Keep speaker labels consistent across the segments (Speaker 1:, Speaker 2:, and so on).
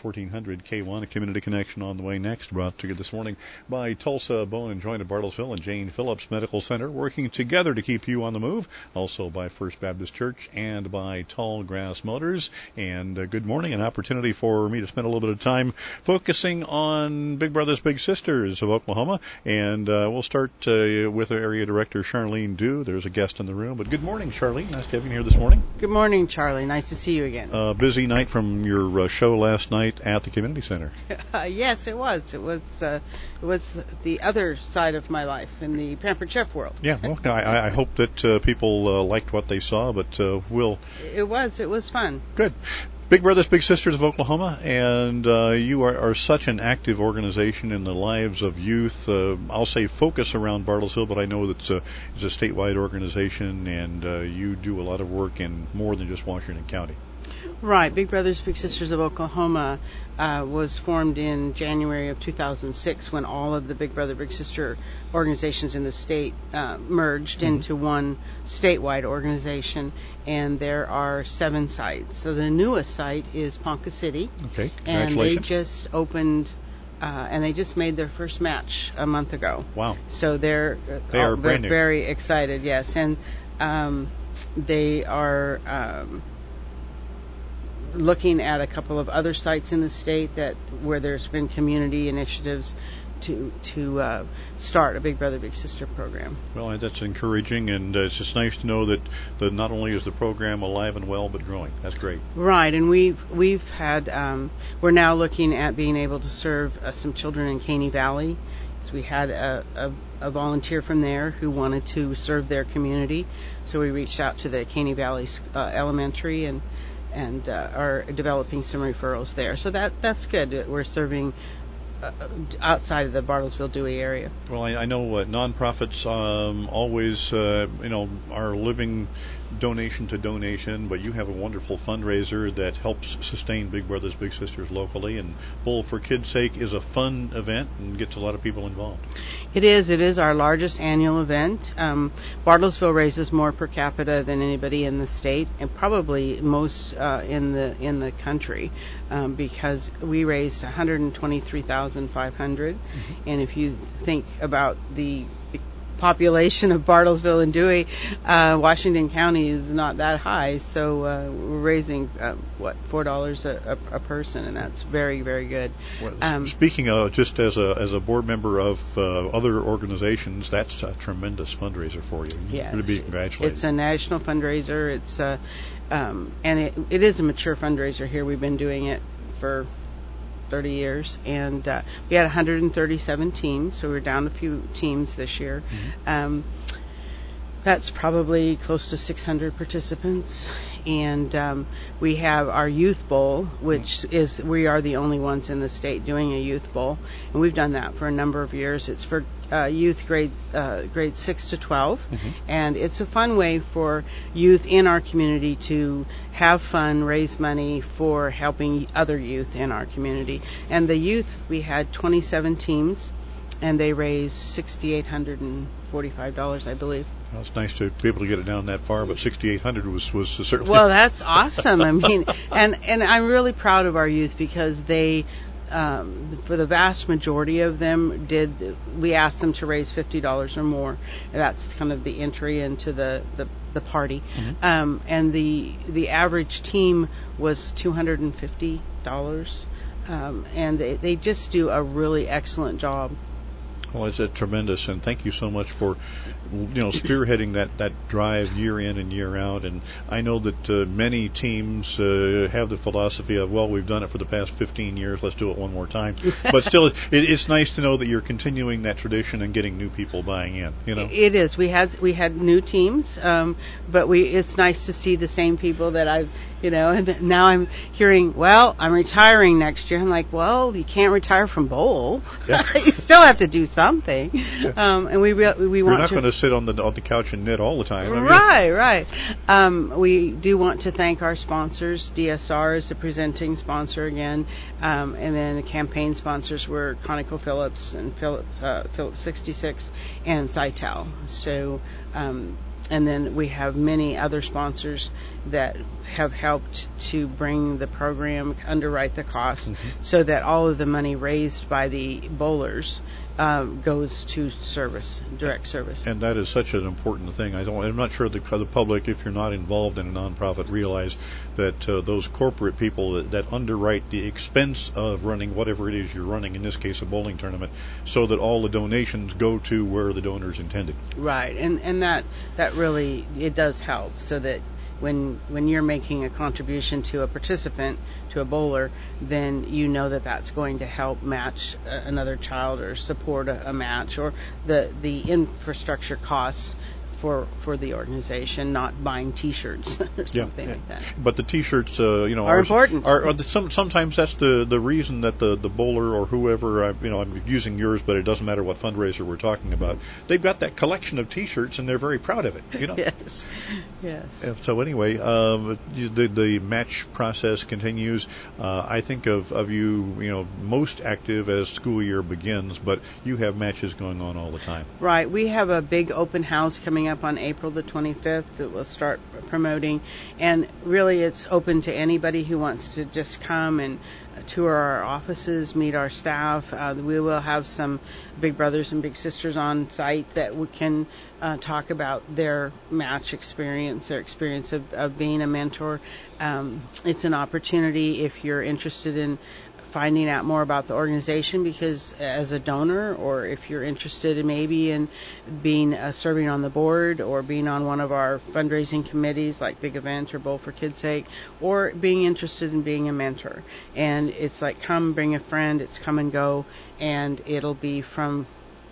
Speaker 1: 1400 K1, a community connection on the way next. Brought to you this morning by Tulsa Bone and Joint of Bartlesville and Jane Phillips Medical Center, working together to keep you on the move. Also by First Baptist Church and by Tall Grass Motors. And good morning, an opportunity for me to spend a little bit of time focusing on Big Brothers Big Sisters of Oklahoma. And we'll start with Area Director Charlene Dew. There's a guest in the room. But good morning, Charlene. Nice to have you here this morning.
Speaker 2: Good morning, Charlie. Nice to see you again.
Speaker 1: Busy night from your show last night at the community center.
Speaker 2: Yes, it was. It was the other side of my life in the Pampered Chef world.
Speaker 1: Yeah, well, I hope that people liked what they saw, but we'll...
Speaker 2: It was fun.
Speaker 1: Good. Big Brothers Big Sisters of Oklahoma, and you are such an active organization in the lives of youth. I'll say focus around Bartlesville, but I know that it's a statewide organization, and you do a lot of work in more than just Washington County.
Speaker 2: Right. Big Brothers Big Sisters of Oklahoma was formed in January of 2006 when all of the Big Brother Big Sister organizations in the state merged into one statewide organization, and there are 7 sites. So the newest site is Ponca City.
Speaker 1: Okay,
Speaker 2: and
Speaker 1: congratulations.
Speaker 2: they just opened and they just made their first match a month ago.
Speaker 1: Wow.
Speaker 2: So they're
Speaker 1: brand new.
Speaker 2: Very excited, yes. And they are looking at a couple of other sites in the state where there's been community initiatives to start a Big Brother Big Sister program.
Speaker 1: Well, that's encouraging, and it's just nice to know that not only is the program alive and well, but growing. That's great.
Speaker 2: Right, and we've had we're now looking at being able to serve some children in Caney Valley. So we had a volunteer from there who wanted to serve their community, so we reached out to the Caney Valley Elementary and are developing some referrals there. So that's good. We're serving outside of the Bartlesville, Dewey area.
Speaker 1: Well, I know nonprofits always, are living donation to donation, but you have a wonderful fundraiser that helps sustain Big Brothers Big Sisters locally, and Bowl for Kids' Sake is a fun event and gets a lot of people involved.
Speaker 2: It is our largest annual event. Bartlesville raises more per capita than anybody in the state, and probably most in the country, because we raised $123,500. And if you think about the population of Bartlesville and Dewey, Washington County is not that high, so we're raising $4 a person, and that's very, very good.
Speaker 1: Well, speaking of, just as a board member of other organizations, that's a tremendous fundraiser for you.
Speaker 2: Yeah,
Speaker 1: to be congratulated.
Speaker 2: It's a national fundraiser. It's and it is a mature fundraiser here. We've been doing it for 30 years, and we had 137 teams, so we're down a few teams this year. That's probably close to 600 participants, and we have our youth bowl, which is, we are the only ones in the state doing a youth bowl, and we've done that for a number of years. It's for youth grades 6 to 12, and it's a fun way for youth in our community to have fun, raise money for helping other youth in our community. And the youth, we had 27 teams, and they raised $6,845, I believe.
Speaker 1: Well, it's nice to be able to get it down that far, but 6,800 was certainly...
Speaker 2: Well, that's awesome. I mean, and I'm really proud of our youth, because they, for the vast majority of them, we asked them to raise $50 or more. That's kind of the entry into the party. And the average team was $250. And they just do a really excellent job.
Speaker 1: Well, it's tremendous, and thank you so much for, spearheading that drive year in and year out. And I know that many teams have the philosophy of, well, we've done it for the past 15 years, let's do it one more time. But still, it's nice to know that you're continuing that tradition and getting new people buying in.
Speaker 2: It is. We had new teams, but it's nice to see the same people that I've. And now I'm hearing, well, I'm retiring next year. I'm like, well, you can't retire from bowl. Yeah. You still have to do something. Yeah. And we want to.
Speaker 1: You're not going to sit on the couch and knit all the time.
Speaker 2: Right. We do want to thank our sponsors. DSR is the presenting sponsor again, and then the campaign sponsors were ConocoPhillips and Phillips 66 and Cytel. So. And then we have many other sponsors that have helped to bring the program, underwrite the costs, so that all of the money raised by the bowlers goes to service, direct service.
Speaker 1: And that is such an important thing. I'm not sure the public, if you're not involved in a nonprofit, realize that those corporate people that underwrite the expense of running whatever it is you're running, in this case a bowling tournament, so that all the donations go to where the donors intended.
Speaker 2: Right, and that really, it does help, so that when you're making a contribution to a participant, to a bowler, then you know that that's going to help match another child or support a match, or the infrastructure costs for the organization, not buying T-shirts or something like that.
Speaker 1: But the T-shirts, are
Speaker 2: important.
Speaker 1: Sometimes that's the reason that the bowler or whoever, I'm using yours, but it doesn't matter what fundraiser we're talking about. They've got that collection of T-shirts and they're very proud of it.
Speaker 2: Yes.
Speaker 1: So anyway, the match process continues. I think of you, most active as school year begins, but you have matches going on all the time.
Speaker 2: Right. We have a big open house coming up on April the 25th that we'll start promoting, and really it's open to anybody who wants to just come and tour our offices, meet our staff. We will have some big brothers and big sisters on site that we can talk about their match experience, their experience of being a mentor. It's an opportunity if you're interested in finding out more about the organization, because as a donor, or if you're interested in maybe in being serving on the board, or being on one of our fundraising committees like Big Event or Bowl for Kids' Sake, or being interested in being a mentor. And it's like, come, bring a friend, it's come and go, and it'll be from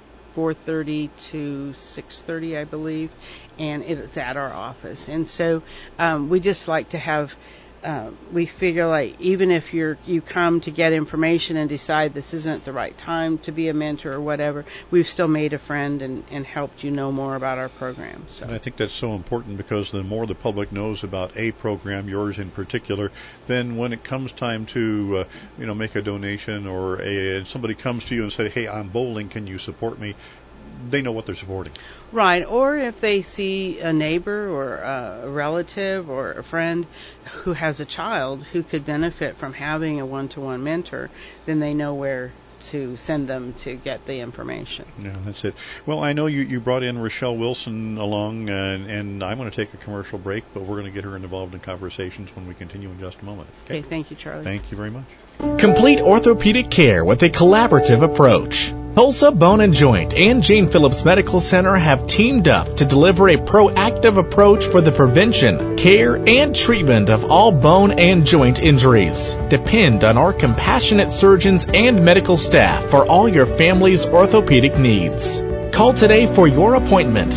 Speaker 2: 4:30 to 6:30, I believe, and it's at our office. And so we just like to have we figure, like, even if you come to get information and decide this isn't the right time to be a mentor or whatever, we've still made a friend and helped you know more about our program. So.
Speaker 1: And I think that's so important, because the more the public knows about a program, yours in particular, then when it comes time to make a donation, or somebody comes to you and say, hey, I'm bowling, can you support me? They know what they're supporting.
Speaker 2: Right, or if they see a neighbor or a relative or a friend who has a child who could benefit from having a one-to-one mentor, then they know where to send them to get the information.
Speaker 1: Yeah, that's it. Well, I know you brought in Rochelle Wilson along, and I'm going to take a commercial break, but we're going to get her involved in conversations when we continue in just a moment.
Speaker 2: Okay, thank you, Charlie.
Speaker 1: Thank you very much.
Speaker 3: Complete orthopedic care with a collaborative approach. Tulsa Bone and Joint and Jane Phillips Medical Center have teamed up to deliver a proactive approach for the prevention, care, and treatment of all bone and joint injuries. Depend on our compassionate surgeons and medical staff for all your family's orthopedic needs. Call today for your appointment,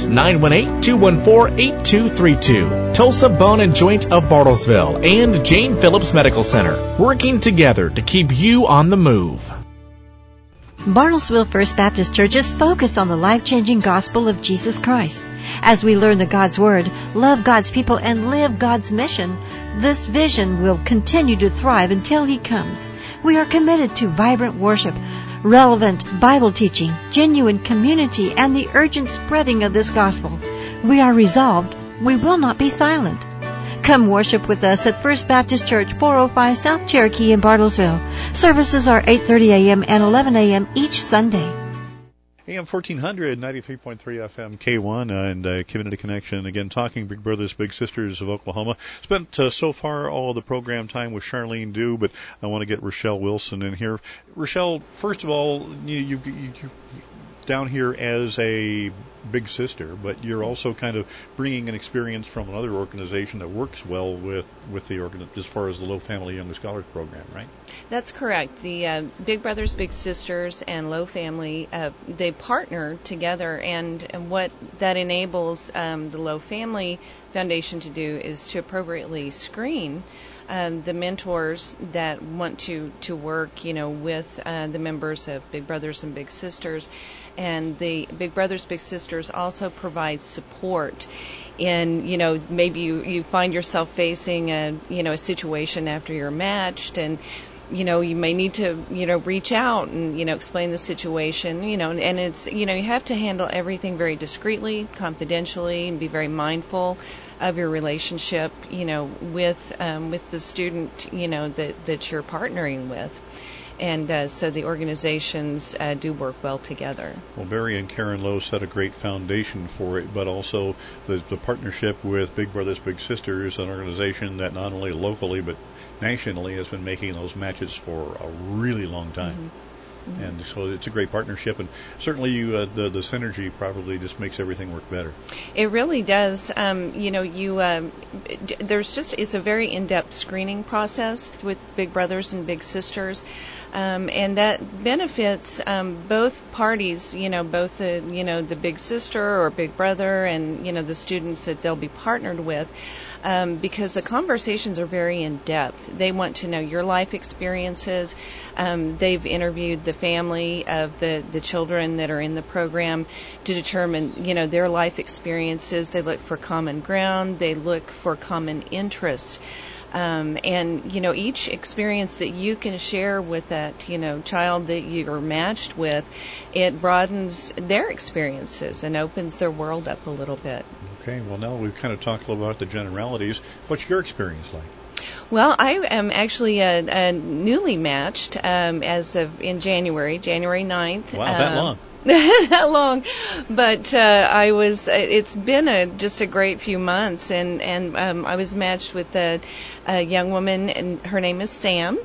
Speaker 3: 918-214-8232. Tulsa Bone and Joint of Bartlesville and Jane Phillips Medical Center, working together to keep you on the move.
Speaker 4: Bartlesville First Baptist Church is focused on the life-changing gospel of Jesus Christ. As we learn the God's Word, love God's people, and live God's mission, this vision will continue to thrive until He comes. We are committed to vibrant worship, relevant Bible teaching, genuine community, and the urgent spreading of this gospel. We are resolved. We will not be silent. Come worship with us at First Baptist Church, 405 South Cherokee in Bartlesville. Services are 8:30 a.m. and 11 a.m. each Sunday.
Speaker 1: AM 1400, 93.3 FM, K1, and Community Connection. Again, talking Big Brothers, Big Sisters of Oklahoma. Spent so far all of the program time with Charlene Dew, but I want to get Rochelle Wilson in here. Rochelle, first of all, you down here as a big sister, but you're also kind of bringing an experience from another organization that works well with the as far as the Low Family Young Scholars Program, right?
Speaker 5: That's correct. The Big Brothers Big Sisters and Low Family, they partner together, and what that enables the Low Family Foundation to do is to appropriately screen the mentors that want to work, with the members of Big Brothers and Big Sisters. And the Big Brothers Big Sisters also provide support in, maybe you find yourself facing a situation after you're matched, and you may need to, reach out and, explain the situation, and it's, you have to handle everything very discreetly, confidentially, and be very mindful of your relationship, with the student, that you're partnering with. And so the organizations do work well together.
Speaker 1: Well, Barry and Karen Lowe set a great foundation for it, but also the partnership with Big Brothers Big Sisters, an organization that not only locally but nationally has been making those matches for a really long time. Mm-hmm. Mm-hmm. And so it's a great partnership, and certainly the synergy probably just makes everything work better.
Speaker 5: It really does. It's a very in-depth screening process with Big Brothers and Big Sisters, and that benefits both parties. Both the big sister or big brother, and the students that they'll be partnered with. Because the conversations are very in-depth. They want to know your life experiences. They've interviewed the family of the children that are in the program to determine, their life experiences. They look for common ground. They look for common interests. And each experience that you can share with that, child that you're matched with, it broadens their experiences and opens their world up a little bit.
Speaker 1: Okay, well, now we've kind of talked a little about the generalities. What's your experience like?
Speaker 5: Well, I am actually newly matched as of in January 9th.
Speaker 1: Wow, that long.
Speaker 5: That long, but it's been just a great few months, and I was matched with a young woman, and her name is Sam.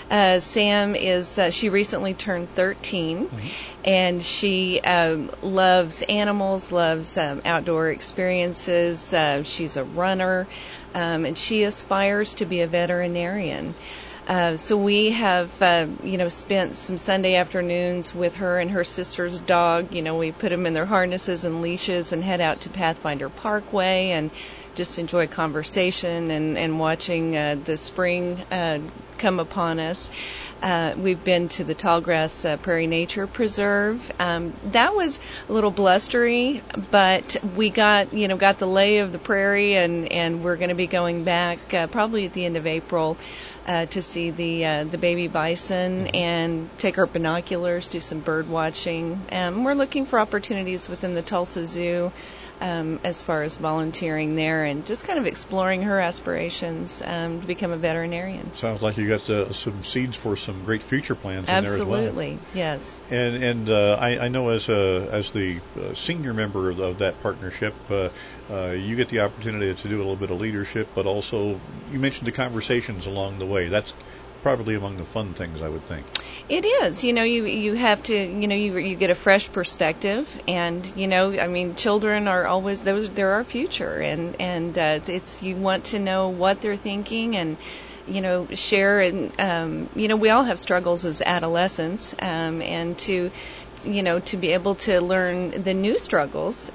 Speaker 5: Sam is she recently turned 13, mm-hmm. and she loves animals, loves outdoor experiences. She's a runner, and she aspires to be a veterinarian. So we have, spent some Sunday afternoons with her and her sister's dog. We put them in their harnesses and leashes and head out to Pathfinder Parkway and just enjoy conversation and watching the spring come upon us. We've been to the Tallgrass Prairie Nature Preserve. That was a little blustery, but we got the lay of the prairie, and we're going to be going back probably at the end of April to see the baby bison and take our binoculars, do some bird watching. We're looking for opportunities within the Tulsa Zoo as far as volunteering there and just kind of exploring her aspirations to become a veterinarian.
Speaker 1: Sounds like you got some seeds for some great future plans in there as well.
Speaker 5: Absolutely, yes.
Speaker 1: And I know as the senior member of that partnership, you get the opportunity to do a little bit of leadership, but also you mentioned the conversations along the way. That's probably among the fun things, I would think.
Speaker 5: It is. You have to, you get a fresh perspective, and, children are always, they're our future, and it's, you want to know what they're thinking and, share, and, we all have struggles as adolescents, and to be able to learn the new struggles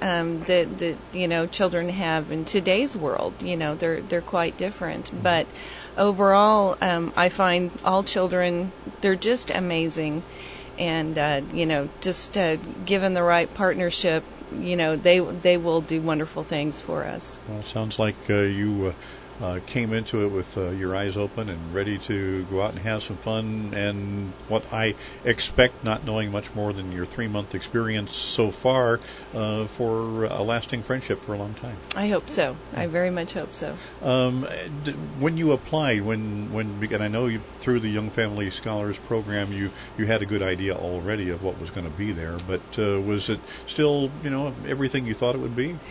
Speaker 5: that children have in today's world. They're quite different, but overall, I find all children, they're just amazing, and just given the right partnership, they will do wonderful things for us.
Speaker 1: Well, it sounds like you came into it with your eyes open and ready to go out and have some fun, and what I expect, not knowing much more than your 3-month experience so far, for a lasting friendship for a long time.
Speaker 5: I hope so. I very much hope so.
Speaker 1: When you applied, and I know you, through the Young Family Scholars Program, you had a good idea already of what was going to be there, but was it still, everything you thought it would be?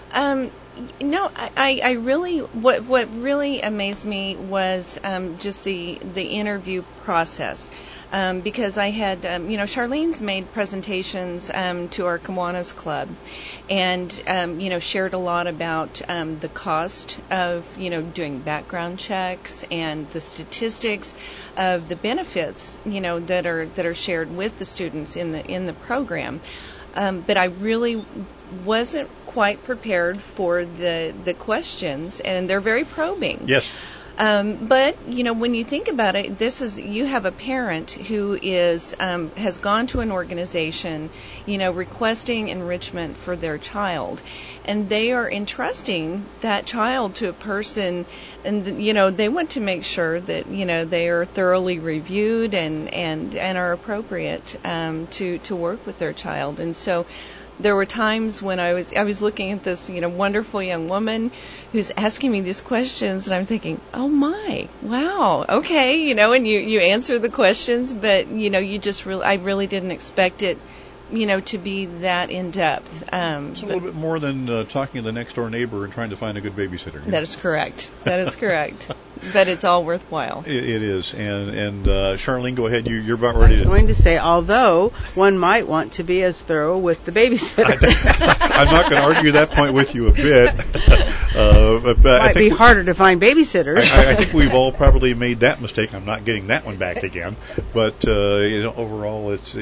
Speaker 5: No, I really, what really amazed me was just the interview process. Because I had, Charlene's made presentations to our Kiwanis Club, and shared a lot about the cost of doing background checks and the statistics of the benefits that are shared with the students in the program. But I really wasn't quite prepared for the questions, and they're very probing.
Speaker 1: Yes.
Speaker 5: But when you think about it, you have a parent who has gone to an organization, requesting enrichment for their child, and they are entrusting that child to a person, and they want to make sure that they are thoroughly reviewed and are appropriate to work with their child. And so there were times when I was looking at this wonderful young woman who's asking me these questions, and I'm thinking, oh my, wow, okay, and you answer the questions, but I really didn't expect it to be that in depth.
Speaker 1: It's a little bit more than talking to the next door neighbor and trying to find a good babysitter.
Speaker 5: That is correct. But it's all worthwhile.
Speaker 1: It is. And Charlene, go ahead. You're about ready.
Speaker 2: I was going to say, although one might want to be as thorough with the babysitter.
Speaker 1: I'm not going to argue that point with you a bit.
Speaker 2: But might be harder to find babysitters.
Speaker 1: I think we've all probably made that mistake. I'm not getting that one back again. But overall, it's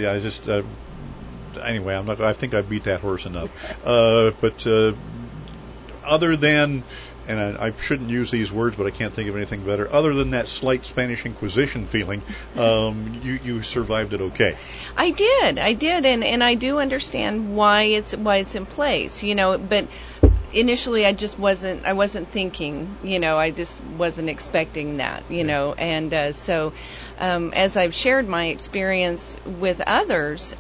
Speaker 1: anyway, I think I beat that horse enough. But other than, and I shouldn't use these words, but I can't think of anything better. Other than that slight Spanish Inquisition feeling, you survived it okay.
Speaker 5: I did, and I do understand why it's in place. But initially I wasn't thinking. I just wasn't expecting that. And so as I've shared my experience with others.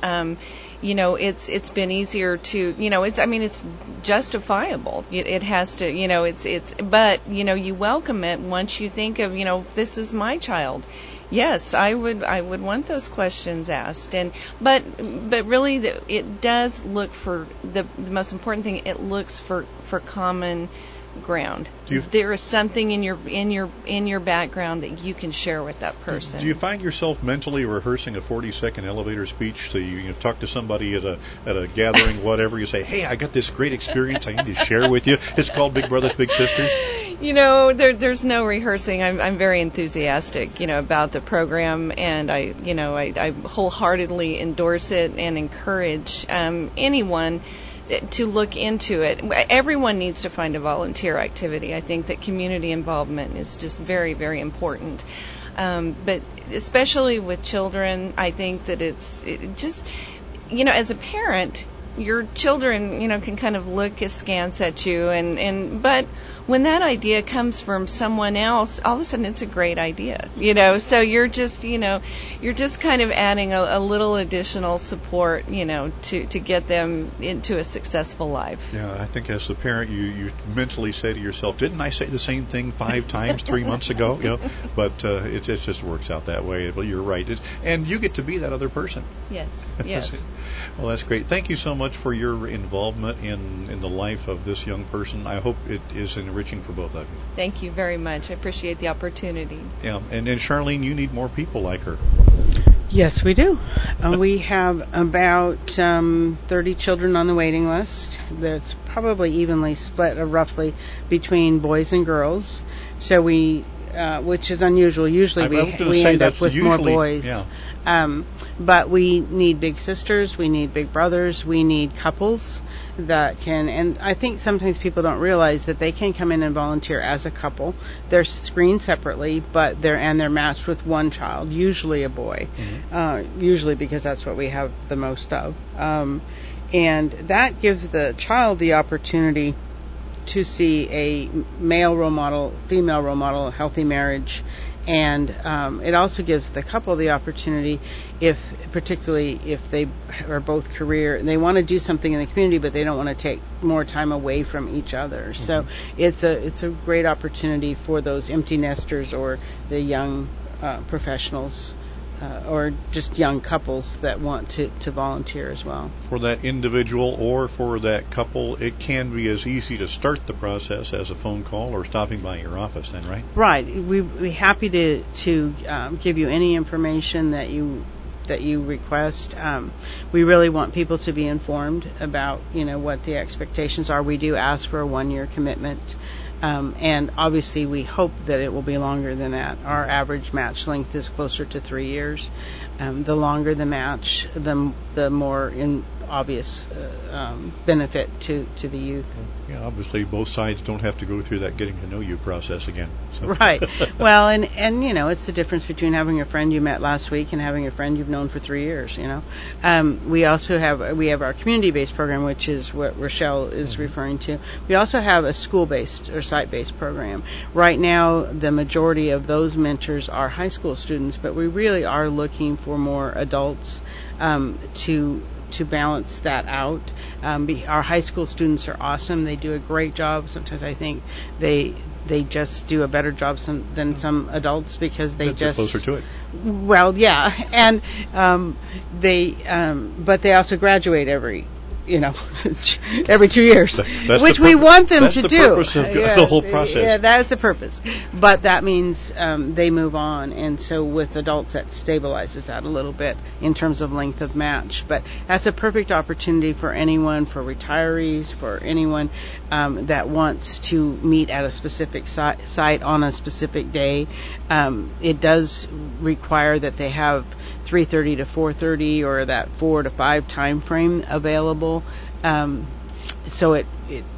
Speaker 5: It's been easier to, it's justifiable. It has to, but you welcome it once you think of, this is my child. Yes, I would want those questions asked. But really it does look for the most important thing. It looks for common ground. There is something in your background that you can share with that person.
Speaker 1: Do you find yourself mentally rehearsing a 40-second elevator speech? So you talk to somebody at a gathering, whatever. You say, "Hey, I got this great experience I need to share with you." It's called Big Brothers Big Sisters.
Speaker 5: There's no rehearsing. I'm very enthusiastic, about the program, and I wholeheartedly endorse it and encourage anyone to look into it. Everyone needs to find a volunteer activity. I think that community involvement is just very, very important. But especially with children, I think that it's just, as a parent, your children, can kind of look askance at you, but when that idea comes from someone else, all of a sudden it's a great idea, so you're just kind of adding a little additional support, to get them into a successful life.
Speaker 1: Yeah, I think as the parent, you mentally say to yourself, didn't I say the same thing 5 times 3 months ago? But it just works out that way. But you're right. And you get to be that other person.
Speaker 5: Yes.
Speaker 1: Well, that's great. Thank you so much for your involvement in the life of this young person. I hope it is enriching for both of you.
Speaker 5: Thank you very much. I appreciate the opportunity.
Speaker 1: Yeah, and Charlene, you need more people like her.
Speaker 2: Yes, we do. We have about 30 children on the waiting list. That's probably evenly split, roughly, between boys and girls. So which is unusual. Usually we end up with more boys.
Speaker 1: Yeah.
Speaker 2: But we need big sisters, we need big brothers, we need couples that can, and I think sometimes people don't realize that they can come in and volunteer as a couple. They're screened separately, but they're matched with one child, usually a boy, usually because that's what we have the most of. And that gives the child the opportunity to see a male role model, female role model, healthy marriage, and it also gives the couple the opportunity, particularly if they are both they want to do something in the community, but they don't want to take more time away from each other. Mm-hmm. So it's a great opportunity for those empty nesters or the young professionals. Or just young couples that want to volunteer as well. For that individual or for that couple, it can be as easy to start the process as a phone call or stopping by your office then, right? Right. We'd be happy to give you any information that you request. We really want people to be informed about, what the expectations are. We do ask for a 1-year commitment. And obviously we hope that it will be longer than that. Our average match length is closer to 3 years. The longer the match, the more obvious benefit to the youth.
Speaker 1: Yeah, obviously both sides don't have to go through that getting to know you process again. So.
Speaker 2: Right. Well, and you know, it's the difference between having a friend you met last week and having a friend you've known for 3 years. You know, we also have our community-based program, which is what Rochelle is referring to. We also have a school-based or site-based program. Right now, the majority of those mentors are high school students, but we really are looking for more adults to balance that out. Our high school students are awesome. They do a great job. Sometimes I think they just do a better job than some adults because they're
Speaker 1: closer to it.
Speaker 2: Well, yeah, and but they also graduate every 2 years, which we want them to do.
Speaker 1: That's the purpose of the whole process.
Speaker 2: Yeah, that's the purpose. But that means they move on, and so with adults that stabilizes that a little bit in terms of length of match. But that's a perfect opportunity for anyone, for retirees, for anyone that wants to meet at a specific site on a specific day. It does require that they have 3:30 to 4:30 or that 4 to 5 time frame available. So it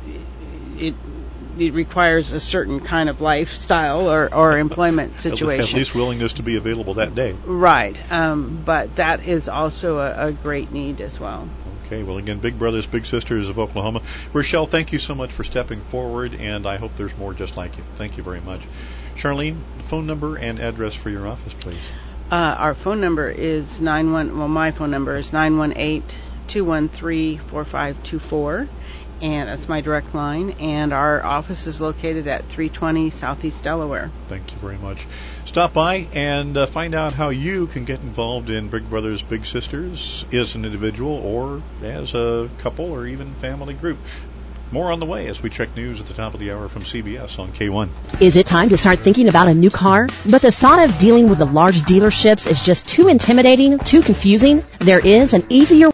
Speaker 2: requires a certain kind of lifestyle or employment situation.
Speaker 1: At least willingness to be available that day.
Speaker 2: Right. But that is also a great need as well.
Speaker 1: Okay, well, again, Big Brothers, Big Sisters of Oklahoma. Rochelle, thank you so much for stepping forward, and I hope there's more just like you. Thank you very much. Charlene, phone number and address for your office, please.
Speaker 2: Our phone number is my phone number is 918-213-4524, and that's my direct line, and our office is located at 320 Southeast Delaware.
Speaker 1: Thank you very much. Stop by and find out how you can get involved in Big Brothers, Big Sisters as an individual or as a couple or even family group. More on the way as we check news at the top of the hour from CBS on K1.
Speaker 6: Is it time to start thinking about a new car? But the thought of dealing with the large dealerships is just too intimidating, too confusing? There is an easier